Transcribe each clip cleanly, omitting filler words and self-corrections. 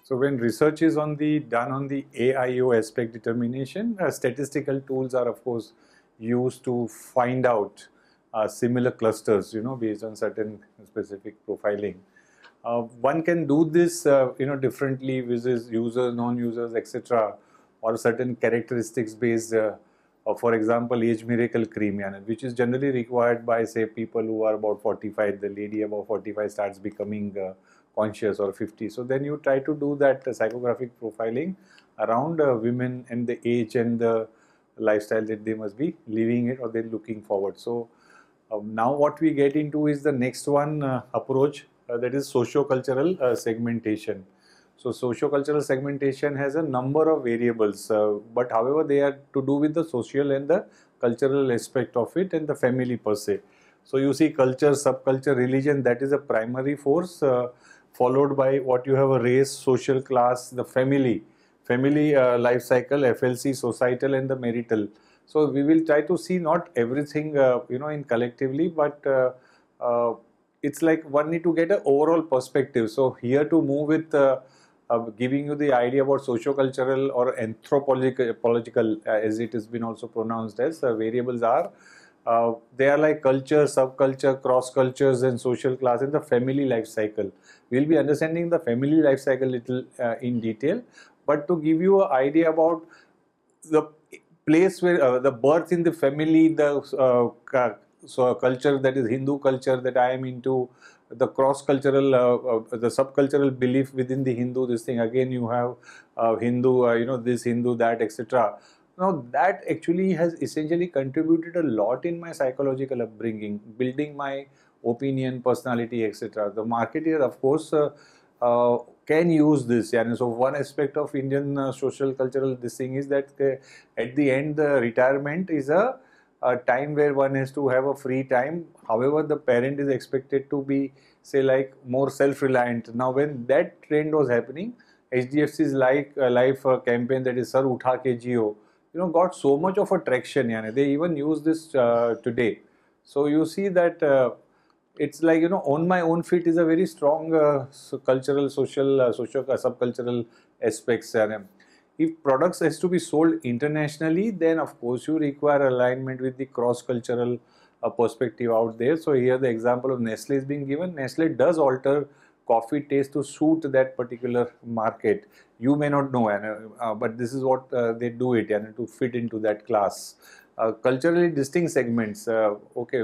So when research is done on the AIO aspect determination, statistical tools are of course used to find out similar clusters, based on certain specific profiling. One can do this, differently with users, non-users, etc., or certain characteristics based. For example, age miracle cream, which is generally required by, say, people who are about 45. The lady above 45 starts becoming conscious, or 50. So then you try to do that psychographic profiling around women and the age and the lifestyle that they must be living it or they're looking forward. So now what we get into is the next one approach, that is socio-cultural segmentation. So socio-cultural segmentation has a number of variables, but however they are to do with the social and the cultural aspect of it and the family per se. So you see culture, subculture, religion, that is a primary force, followed by what you have a race, social class, the family life cycle, FLC, societal, and the marital. So we will try to see not everything, in collectively, but it's like one need to get an overall perspective. So here to move with giving you the idea about socio-cultural or anthropological, as it has been also pronounced as, variables are, they are like culture, subculture, cross cultures, and social class, and the family life cycle. We'll be understanding the family life cycle little in detail, but to give you an idea about the place where the birth in the family, the so culture, that is Hindu culture that I am into, the cross-cultural, the subcultural belief within the Hindu, this thing, again you have Hindu, this Hindu, that, etc. Now that actually has essentially contributed a lot in my psychological upbringing, building my opinion, personality, etc. The marketer, of course, can use this. And so one aspect of Indian social cultural this thing is that at the end, the retirement is a time where one has to have a free time. However, the parent is expected to be, say, like more self-reliant. Now, when that trend was happening, HDFC's life campaign, that is Sir Utha Ke Jio, got so much of attraction. They even use this today. So you see that it's like, on my own feet is a very strong cultural, social, subcultural aspects. If products has to be sold internationally, then of course you require alignment with the cross-cultural perspective out there. So here the example of Nestle is being given. Nestle does alter coffee taste to suit that particular market. You may not know, but this is what they do it, to fit into that class. Culturally distinct segments, okay,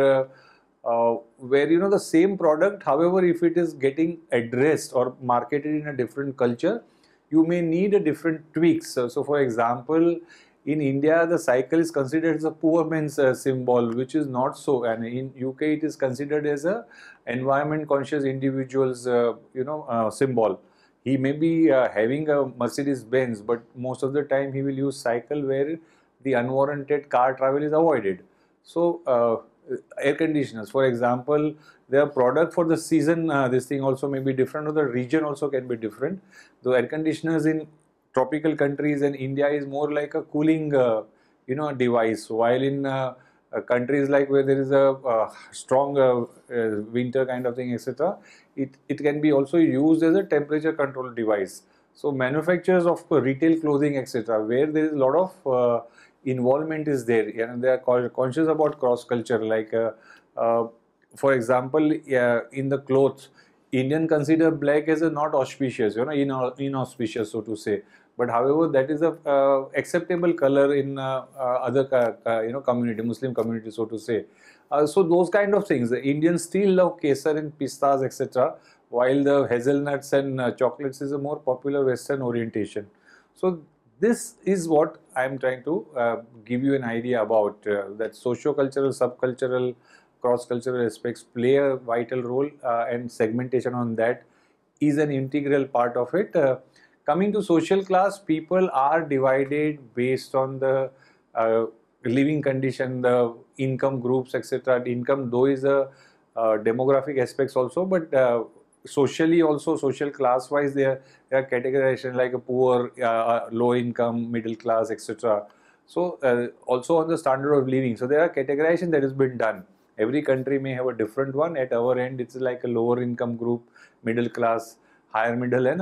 where the same product, however, if it is getting addressed or marketed in a different culture, you may need a different tweaks. So for example, in India, the cycle is considered as a poor man's symbol, which is not so. And in UK, it is considered as a environment conscious individual's, symbol. He may be having a Mercedes Benz, but most of the time he will use cycle where the unwarranted car travel is avoided. So air conditioners, for example, their product for the season, this thing also may be different, or the region also can be different. The air conditioners in tropical countries and India is more like a cooling, device, while in countries like where there is a strong winter kind of thing, etc., it can be also used as a temperature control device. So manufacturers of retail clothing, etc., where there is a lot of involvement is there, they are conscious about cross culture. Like for example, in the clothes, Indian consider black as a not auspicious, inauspicious, so to say. But however, that is a acceptable color in other community, Muslim community, so to say. So those kind of things, the Indians still love kesar and pistas, etc., while the hazelnuts and chocolates is a more popular Western orientation. So this is what I am trying to give you an idea about, that socio-cultural, subcultural, cross-cultural aspects play a vital role, and segmentation on that is an integral part of it. Coming to social class, people are divided based on the living condition, the income groups, etc. Income, though, is a demographic aspects also, but socially also, social class wise, there are categorization like a poor, low income, middle class, etc. So also on the standard of living, so there are categorization that has been done. Every country may have a different one. At our end, it's like a lower income group, middle class, higher middle, and a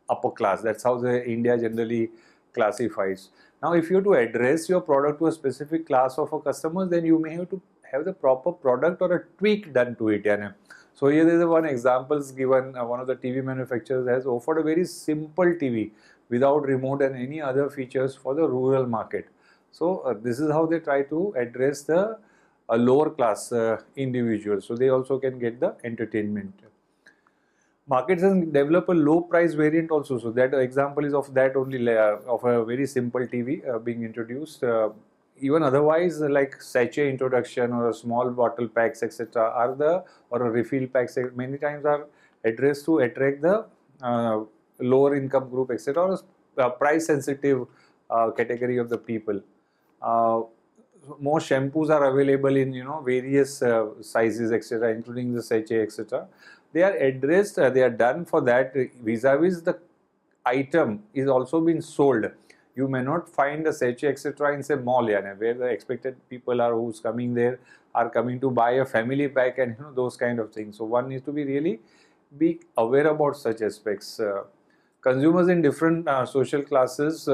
upper class. That's how the India generally classifies. Now, if you have to address your product to a specific class of a customer, then you may have to have the proper product or a tweak done to it. Yeah. So here there is one example given. One of the TV manufacturers has offered a very simple TV without remote and any other features for the rural market. So this is how they try to address the lower class individuals. So they also can get the entertainment. Markets can develop a low price variant also. So that example is of that only, of a very simple TV being introduced. Even otherwise, like sachet introduction or a small bottle packs, etc., are the, or a refill packs many times are addressed to attract the lower income group, etc., or price sensitive category of the people. More shampoos are available in various sizes, etc., including the sachet, etc. They are addressed, they are done for that. Vis-a-vis the item is also been sold. You may not find a sachet, etc., in say mall, where the expected people are who's coming there are coming to buy a family pack and those kind of things. So one needs to be really be aware about such aspects. Consumers in different social classes,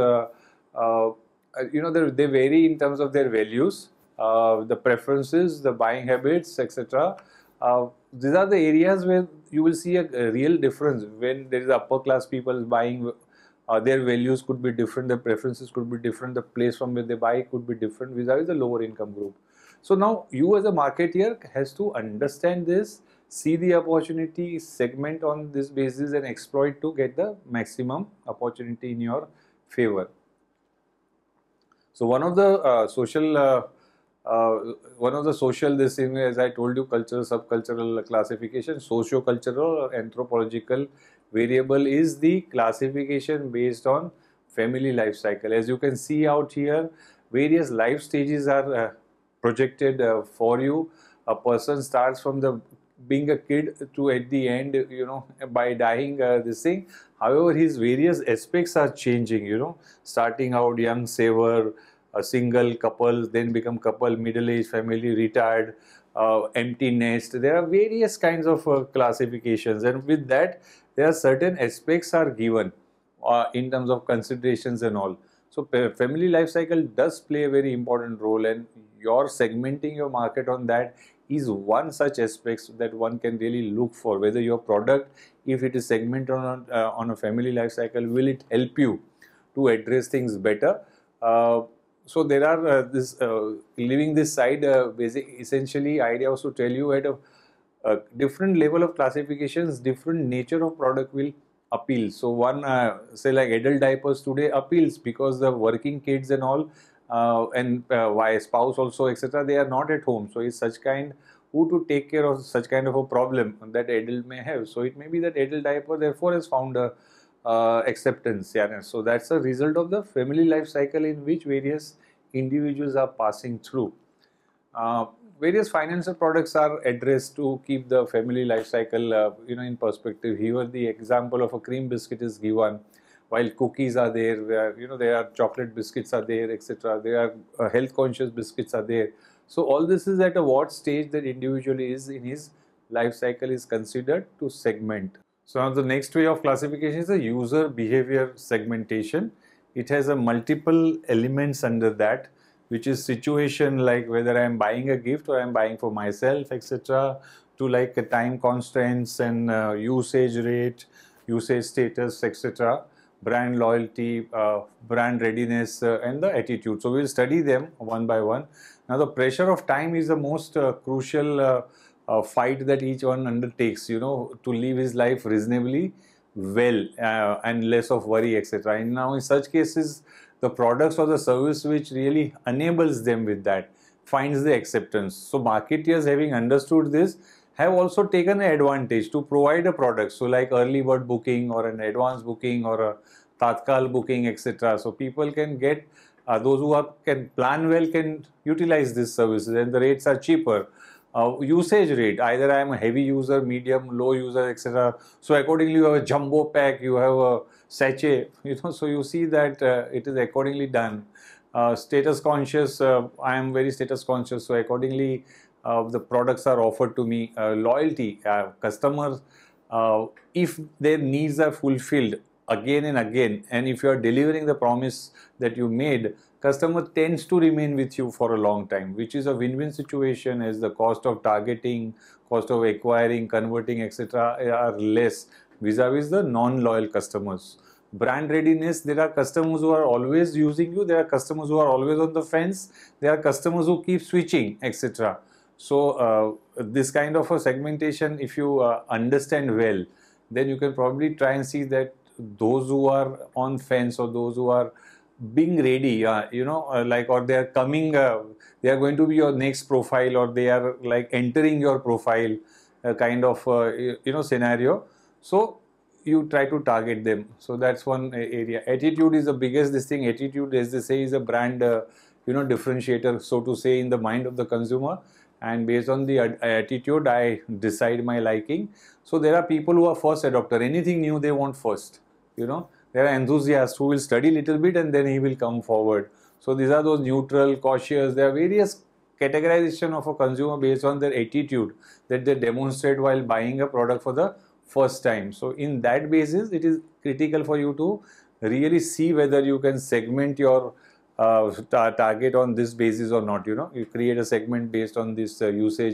they vary in terms of their values, the preferences, the buying habits, etc. These are the areas where you will see a real difference. When there is upper class people buying, their values could be different, their preferences could be different, the place from where they buy could be different vis-a-vis the lower income group. So now you as a marketeer has to understand this, see the opportunity, segment on this basis and exploit to get the maximum opportunity in your favor. So one of the social this thing, as I told you, cultural, subcultural classification, socio-cultural or anthropological variable is the classification based on family life cycle. As you can see out here, various life stages are projected for you. A person starts from the being a kid to at the end, by dying, this thing. However, his various aspects are changing, starting out young saver, a single couple, then become couple, middle-aged family, retired, empty nest. There are various kinds of classifications, and with that, there are certain aspects are given in terms of considerations and all. So family life cycle does play a very important role, and your segmenting your market on that is one such aspect that one can really look for, whether your product, if it is segmented on a family life cycle, will it help you to address things better. So there are leaving this side, essentially idea was to tell you at a different level of classifications, different nature of product will appeal. So one, say like adult diapers today appeals because the working kids and all, and why spouse also, etc., they are not at home. So it's such kind who to take care of such kind of a problem that adult may have. So it may be that adult diaper therefore has found a acceptance. So that's a result of the family life cycle in which various individuals are passing through. Various financial products are addressed to keep the family life cycle in perspective. Here the example of a cream biscuit is given, while cookies are there, there are chocolate biscuits are there, etc. There are health conscious biscuits are there. So all this is at a what stage that individual is in his life cycle is considered to segment. So now the next way of classification is the user behavior segmentation. It has a multiple elements under that, which is situation like whether I am buying a gift or I am buying for myself, etc., to like a time constraints and usage rate, usage status, etc., brand loyalty, brand readiness, and the attitude. So we'll study them one by one. Now the pressure of time is the most crucial fight that each one undertakes, to live his life reasonably well and less of worry, etc. And now in such cases, the products or the service which really enables them with that finds the acceptance. So marketeers, having understood this, have also taken an advantage to provide a product. So like early bird booking or an advance booking or a Tatkal booking, etc. So people can get, those who can plan well can utilize these services, and the rates are cheaper. Usage rate, either I am a heavy user, medium, low user, etc. So accordingly you have a jumbo pack, you have a sachet, so you see that it is accordingly done. Status conscious, I am very status conscious, so accordingly the products are offered to me. Loyalty, customers, if their needs are fulfilled, again and again, and if you are delivering the promise that you made, customer tends to remain with you for a long time, which is a win-win situation, as the cost of targeting, cost of acquiring, converting, etc. are less vis-a-vis the non-loyal customers. Brand readiness, there are customers who are always using you, there are customers who are always on the fence, there are customers who keep switching, etc. So this kind of a segmentation, if you understand well, then you can probably try and see that those who are on fence, or those who are being ready, like, or they are coming, they are going to be your next profile, or they are like entering your profile, kind of scenario. So you try to target them. So that's one area. Attitude is the biggest this thing. Attitude, as they say, is a brand differentiator, so to say, in the mind of the consumer. And based on the attitude, I decide my liking. So there are people who are first adopter. Anything new they want first. There are enthusiasts who will study little bit and then he will come forward. So these are those neutral, cautious. There are various categorization of a consumer based on their attitude that they demonstrate while buying a product for the first time. So in that basis, it is critical for you to really see whether you can segment your target on this basis or not. You create a segment based on this usage,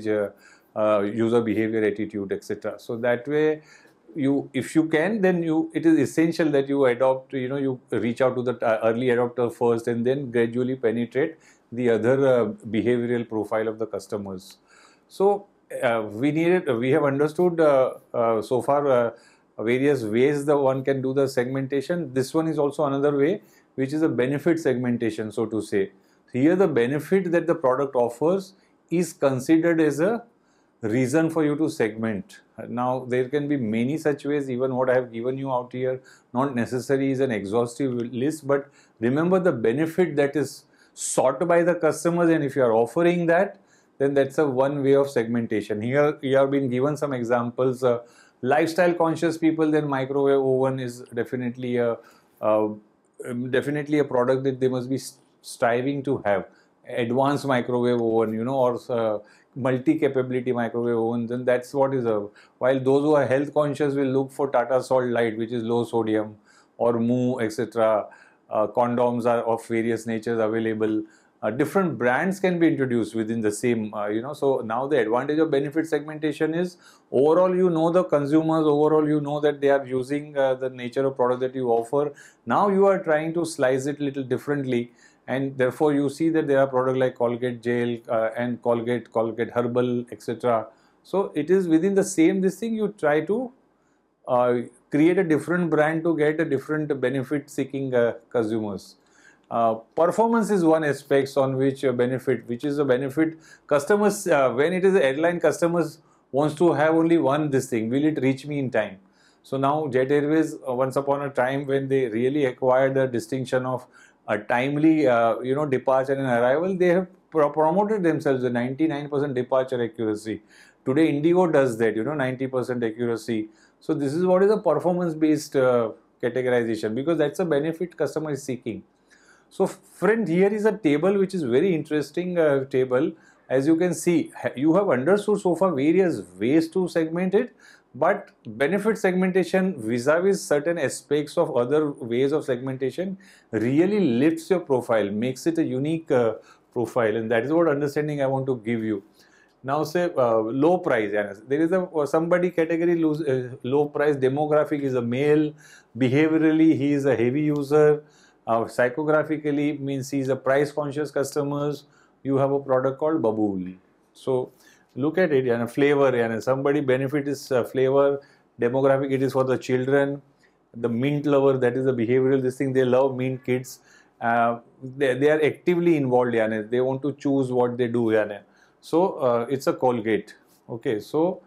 user behavior, attitude, etc. So that way, if you can, then it is essential that you adopt, you reach out to the early adopter first, and then gradually penetrate the other behavioral profile of the customers. So we have understood so far various ways the one can do the segmentation. This one is also another way, which is a benefit segmentation, so to say. Here the benefit that the product offers is considered as a reason for you to segment. Now there can be many such ways. Even what I have given you out here, not necessarily is an exhaustive list, but remember the benefit that is sought by the customers, and if you are offering that, then that's a one way of segmentation. Here you have been given some examples. Lifestyle conscious people, then microwave oven is definitely a product that they must be striving to have. Advanced microwave oven, or multi-capability microwave ovens, and that's what is while those who are health conscious will look for Tata Salt Light, which is low sodium, or Moo, etc. Condoms are of various natures available. Different brands can be introduced within the same, so now the advantage of benefit segmentation is, overall the consumers, overall that they are using the nature of product that you offer. Now you are trying to slice it little differently, and therefore you see that there are products like Colgate Gel and Colgate Herbal, etc. So it is within the same this thing, you try to create a different brand to get a different benefit seeking consumers. Performance is one aspect on which which is a benefit. Customers, when it is an airline, customers wants to have only one this thing, will it reach me in time? So now Jet Airways, once upon a time, when they really acquired the distinction of a timely departure and arrival, they have promoted themselves the 99% departure accuracy. Today Indigo does that, 90% accuracy. So this is what is a performance based categorization, because that's a benefit customer is seeking. So friend, here is a table which is very interesting table. As you can see, you have understood so far various ways to segment it, but benefit segmentation vis-a-vis certain aspects of other ways of segmentation really lifts your profile, makes it a unique profile, and that is what understanding I want to give you. Now say low price, there is somebody category low price. Demographic is a male, behaviorally he is a heavy user, psychographically means he is a price conscious customers. You have a product called Babool. So look at it, and flavor, and somebody benefit is flavor. Demographic, it is for the children. The mint lover, that is the behavioral this thing, they love mint kids. They are actively involved, they want to choose what they do. So it's a Colgate. Okay, so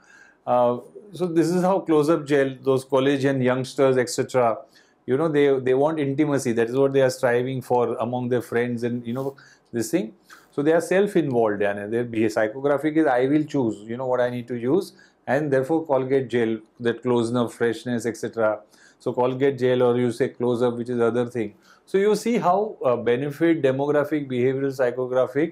so this is how close-up gel, those college and youngsters, etc. They want intimacy. That is what they are striving for among their friends, and this thing. So they are self-involved, and their psychographic is I will choose, what I need to use, and therefore Colgate gel, that close-up, freshness, etc. So Colgate gel, or you say close-up, which is other thing. So you see how benefit, demographic, behavioral, psychographic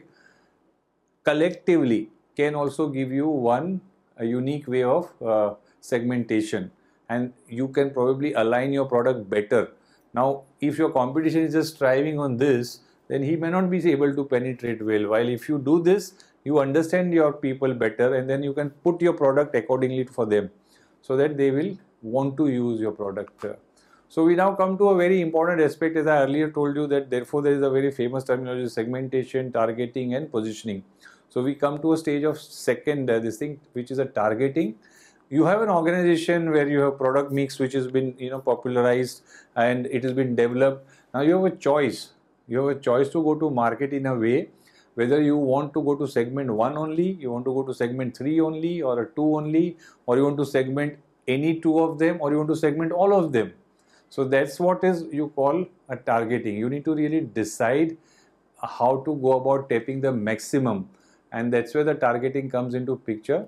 collectively can also give you a unique way of segmentation. and you can probably align your product better. Now, if your competition is just striving on this, then he may not be able to penetrate well. While if you do this, you understand your people better, and then you can put your product accordingly for them, so that they will want to use your product. So we now come to a very important aspect, as I earlier told you, that therefore there is a very famous terminology: segmentation, targeting, and positioning. So we come to a stage of second this thing, which is a targeting. You have an organization where you have product mix which has been popularized and it has been developed. Now you have a choice. You have a choice to go to market in a way, whether you want to go to segment 1 only, you want to go to segment 3 only, or a 2 only, or you want to segment any 2 of them, or you want to segment all of them. So that's what is you call a targeting. You need to really decide how to go about tapping the maximum, and that's where the targeting comes into picture.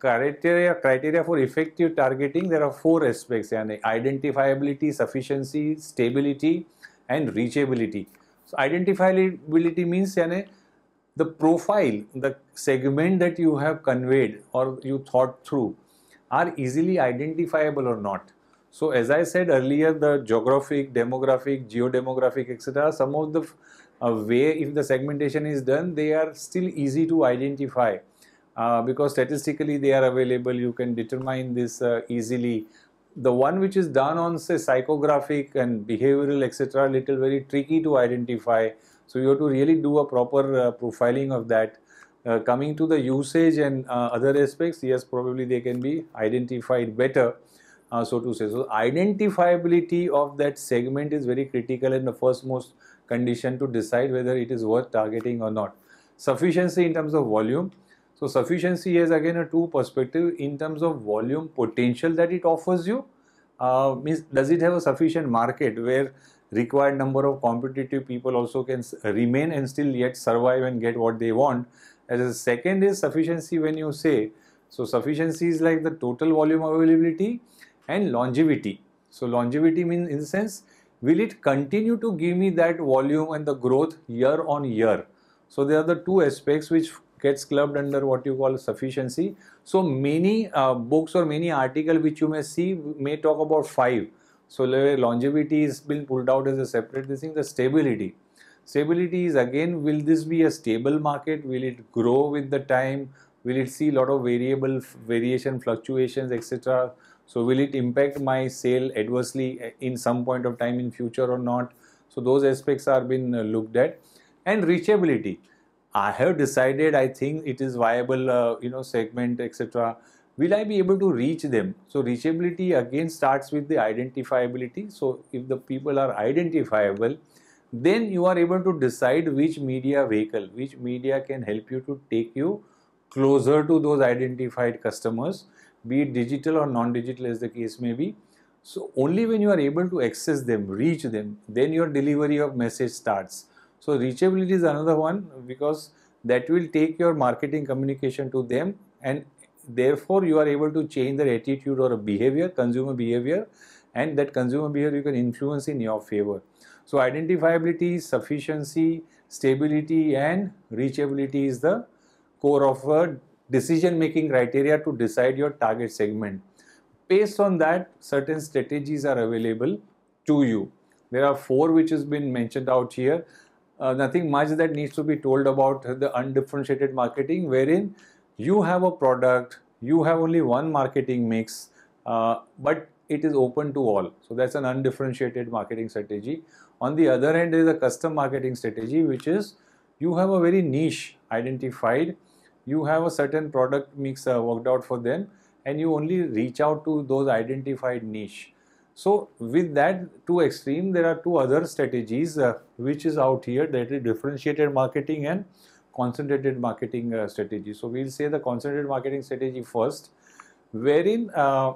Criteria for effective targeting, there are 4 aspects: identifiability, sufficiency, stability, and reachability. So identifiability means the profile, the segment that you have conveyed or you thought through are easily identifiable or not. So as I said earlier, the geographic, demographic, geodemographic, etc., some of the way if the segmentation is done, they are still easy to identify. Because statistically they are available, you can determine this easily. The one which is done on, say, psychographic and behavioral, etc., little very tricky to identify. So you have to really do a proper profiling of that. Coming to the usage and other aspects, yes, probably they can be identified better, so to say. So identifiability of that segment is very critical and the first most condition to decide whether it is worth targeting or not. Sufficiency in terms of volume. So sufficiency is again a 2 perspective. In terms of volume potential that it offers you, means does it have a sufficient market where required number of competitive people also can remain and still yet survive and get what they want. As a second is sufficiency when you say, so sufficiency is like the total volume availability and longevity. So longevity means, in the sense, will it continue to give me that volume and the growth year on year? So there are the 2 aspects which gets clubbed under what you call sufficiency. So many books or many articles which you may see may talk about 5. So longevity is been pulled out as a separate thing. The stability. Stability is again, will this be a stable market? Will it grow with the time? Will it see a lot of variation, fluctuations, etc.? So will it impact my sale adversely in some point of time in future or not? So those aspects are been looked at. And reachability. I have decided, I think it is viable, segment, etc. Will I be able to reach them? So reachability again starts with the identifiability. So if the people are identifiable, then you are able to decide which media vehicle, which media can help you to take you closer to those identified customers, be it digital or non-digital as the case may be. So only when you are able to access them, reach them, then your delivery of message starts. So reachability is another one, because that will take your marketing communication to them, and therefore you are able to change their attitude or a behavior, consumer behavior, and that consumer behavior you can influence in your favor. So identifiability, sufficiency, stability, and reachability is the core of a decision making criteria to decide your target segment. Based on that, certain strategies are available to you. There are 4 which has been mentioned out here. Nothing much that needs to be told about the undifferentiated marketing, wherein you have a product, you have only one marketing mix, but it is open to all. So that's an undifferentiated marketing strategy. On the other hand, there is a custom marketing strategy, which is you have a very niche identified, you have a certain product mix worked out for them, and you only reach out to those identified niche. So with that 2 extreme, there are 2 other strategies which is out here, that is differentiated marketing and concentrated marketing strategy. So we'll say the concentrated marketing strategy first, wherein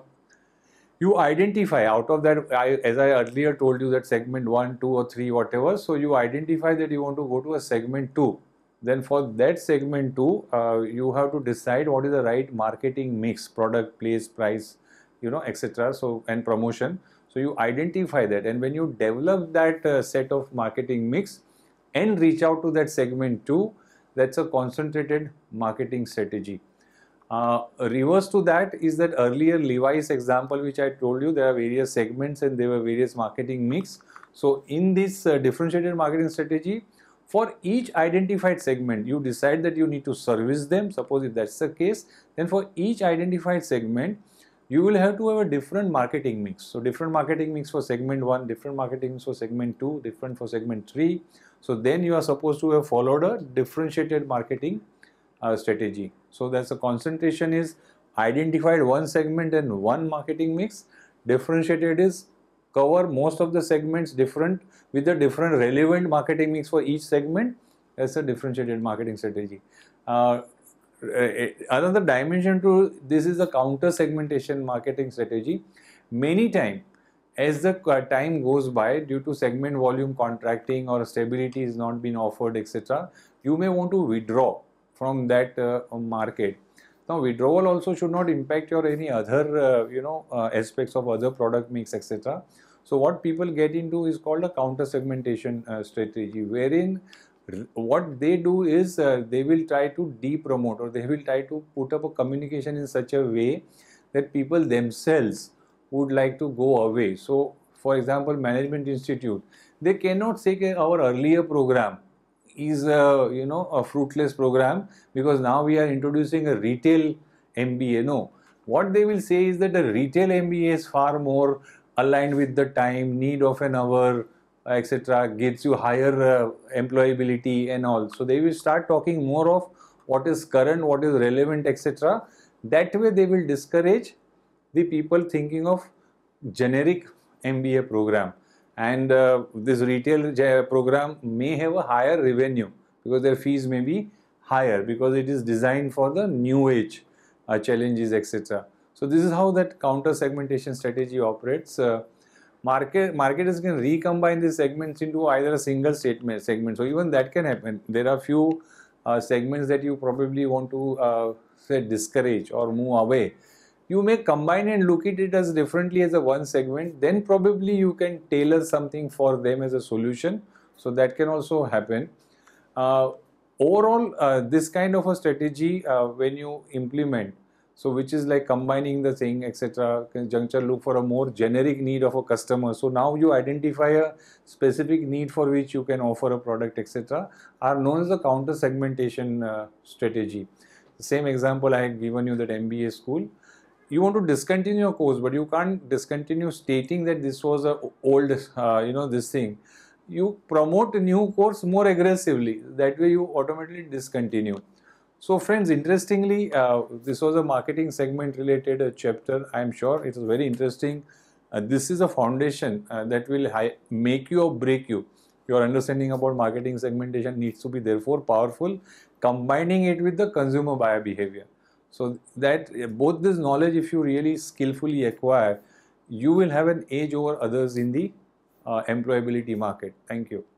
you identify out of that, as I earlier told you, that segment 1, 2 or 3, whatever. So you identify that you want to go to a segment 2. Then for that segment 2, you have to decide what is the right marketing mix, product, place, price, etc. So, and promotion. So you identify that, and when you develop that set of marketing mix and reach out to that segment 2, that's a concentrated marketing strategy. Reverse to that is that earlier Levi's example which I told you, there are various segments and there were various marketing mix. So in this differentiated marketing strategy, for each identified segment, you decide that you need to service them. Suppose if that's the case, then for each identified segment, you will have to have a different marketing mix. So different marketing mix for segment 1, different marketing mix for segment 2, different for segment 3. So then you are supposed to have followed a differentiated marketing strategy. So that's the concentration is identified one segment and one marketing mix. Differentiated is cover most of the segments different with a different relevant marketing mix for each segment. That's a differentiated marketing strategy. Another dimension to this is the counter segmentation marketing strategy. Many times, as the time goes by, due to segment volume contracting or stability is not being offered, etc., you may want to withdraw from that market. Now, withdrawal also should not impact your any other aspects of other product mix, etc. So, what people get into is called a counter segmentation strategy, wherein what they do is they will try to de-promote, or they will try to put up a communication in such a way that people themselves would like to go away. So, for example, Management Institute, they cannot say our earlier program is a fruitless program because now we are introducing a retail MBA. No, what they will say is that the retail MBA is far more aligned with the time, need of an hour, etc., gets you higher employability and all. So they will start talking more of what is current, what is relevant, etc. That way they will discourage the people thinking of generic MBA program. And this retail program may have a higher revenue because their fees may be higher because it is designed for the new age challenges, etc. So this is how that counter segmentation strategy operates. Marketers can recombine these segments into either a single segment. So even that can happen. There are few segments that you probably want to say discourage or move away. You may combine and look at it as differently as a one segment. Then probably you can tailor something for them as a solution. So that can also happen. Overall, this kind of a strategy when you implement, so which is like combining the thing, etc., juncture, look for a more generic need of a customer. So now you identify a specific need for which you can offer a product, etc., are known as the counter segmentation strategy. The same example I had given you, that MBA school. You want to discontinue a course, but you can't discontinue stating that this was a old, this thing. You promote a new course more aggressively. That way you automatically discontinue. So friends, interestingly, this was a marketing segment related chapter. I am sure it was very interesting. This is a foundation that will make you or break you. Your understanding about marketing segmentation needs to be therefore powerful, combining it with the consumer buyer behavior. So that both this knowledge, if you really skillfully acquire, you will have an edge over others in the employability market. Thank you.